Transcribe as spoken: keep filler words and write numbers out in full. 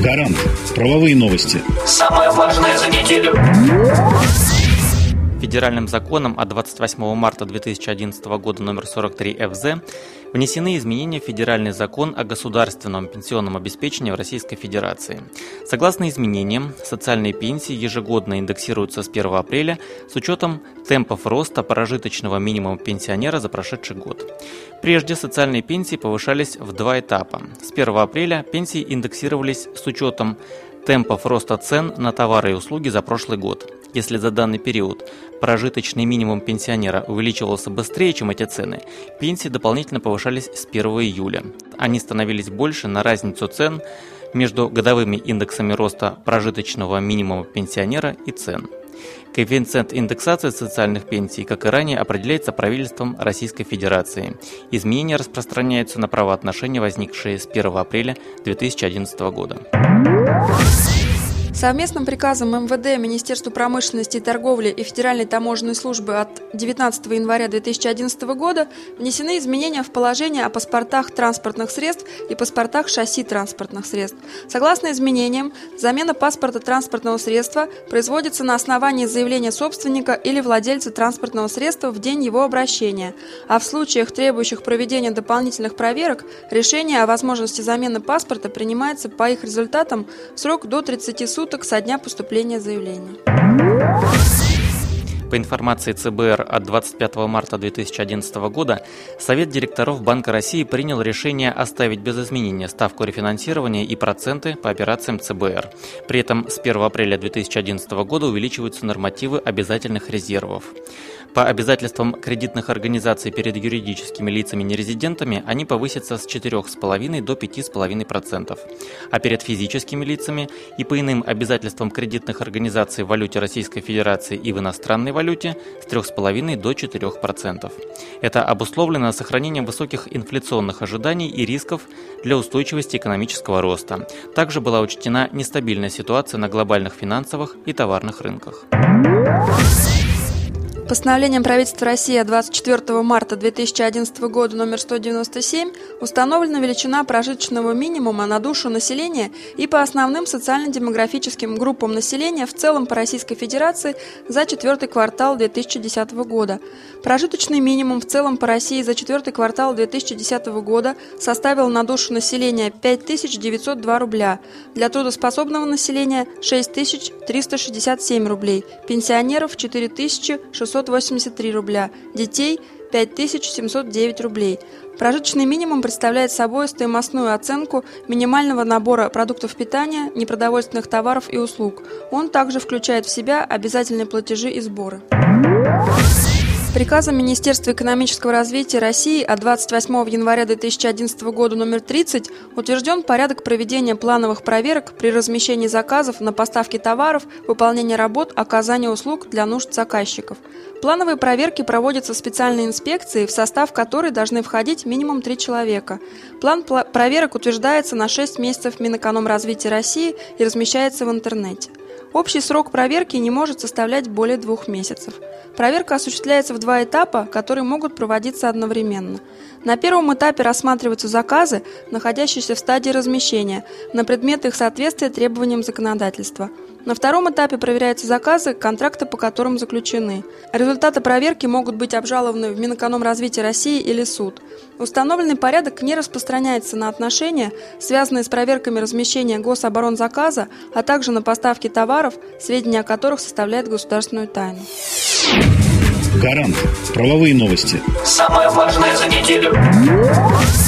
Гарант. Правовые новости. Самое важное за неделю. Федеральным законом от двадцать восьмого марта две тысячи одиннадцатого года номер сорок три эф зэ внесены изменения в Федеральный закон о государственном пенсионном обеспечении в Российской Федерации. Согласно изменениям, социальные пенсии ежегодно индексируются с первого апреля с учетом темпов роста прожиточного минимума пенсионера за прошедший год. Прежде социальные пенсии повышались в два этапа. С первого апреля пенсии индексировались с учетом темпов роста цен на товары и услуги за прошлый год. Если за данный период прожиточный минимум пенсионера увеличивался быстрее, чем эти цены, пенсии дополнительно повышались с первого июля. Они становились больше на разницу цен между годовыми индексами роста прожиточного минимума пенсионера и цен. Коэффициент индексации социальных пенсий, как и ранее, определяется правительством Российской Федерации. Изменения распространяются на правоотношения, возникшие с первого апреля две тысячи одиннадцатого года. Совместным приказом эм вэ дэ, Министерства промышленности и торговли и Федеральной таможенной службы от девятнадцатого января две тысячи одиннадцатого года внесены изменения в положение о паспортах транспортных средств и паспортах шасси транспортных средств. Согласно изменениям, замена паспорта транспортного средства производится на основании заявления собственника или владельца транспортного средства в день его обращения, а в случаях, требующих проведения дополнительных проверок, решение о возможности замены паспорта принимается по их результатам в срок до тридцати суток со дня поступления заявления. По информации цэ бэ эр от двадцать пятого марта две тысячи одиннадцатого года, Совет директоров Банка России принял решение оставить без изменения ставку рефинансирования и проценты по операциям цэ бэ эр. При этом с первого апреля две тысячи одиннадцатого года увеличиваются нормативы обязательных резервов. По обязательствам кредитных организаций перед юридическими лицами-нерезидентами они повысятся с четырёх целых пяти десятых до пяти целых пяти десятых процента, а перед физическими лицами и по иным обязательствам кредитных организаций в валюте Российской Федерации и в иностранной валюте с трёх целых пяти десятых до четырёх процентов. Это обусловлено сохранением высоких инфляционных ожиданий и рисков для устойчивости экономического роста. Также была учтена нестабильная ситуация на глобальных финансовых и товарных рынках. Постановлением правительства России от двадцать четвёртого марта две тысячи одиннадцатого года номер сто девяносто семь установлена величина прожиточного минимума на душу населения и по основным социально-демографическим группам населения в целом по Российской Федерации за четвертый квартал две тысячи десятого года. Прожиточный минимум в целом по России за четвертый квартал две тысячи десятого года составил на душу населения пять тысяч девятьсот два рубля, для трудоспособного населения шесть тысяч триста шестьдесят семь рублей, пенсионеров четыре тысячи шестьсот восемьдесят три рубля, детей пять тысяч семьсот девять рублей. Прожиточный минимум представляет собой стоимостную оценку минимального набора продуктов питания, непродовольственных товаров и услуг. Он также включает в себя обязательные платежи и сборы. Приказом Министерства экономического развития России от двадцать восьмого января две тысячи одиннадцатого года номер тридцать утвержден порядок проведения плановых проверок при размещении заказов на поставки товаров, выполнение работ, оказание услуг для нужд заказчиков. Плановые проверки проводятся специальной инспекцией, в состав которой должны входить минимум три человека. План проверок утверждается на шесть месяцев Минэкономразвития России и размещается в интернете. Общий срок проверки не может составлять более двух месяцев. Проверка осуществляется в два этапа, которые могут проводиться одновременно. На первом этапе рассматриваются заказы, находящиеся в стадии размещения, на предмет их соответствия требованиям законодательства. На втором этапе проверяются заказы, контракты по которым заключены. Результаты проверки могут быть обжалованы в Минэкономразвития России или суд. Установленный порядок не распространяется на отношения, связанные с проверками размещения гособоронзаказа, а также на поставки товаров, сведения о которых составляют государственную тайну. Гарант. Правовые новости. Самое важное за неделю.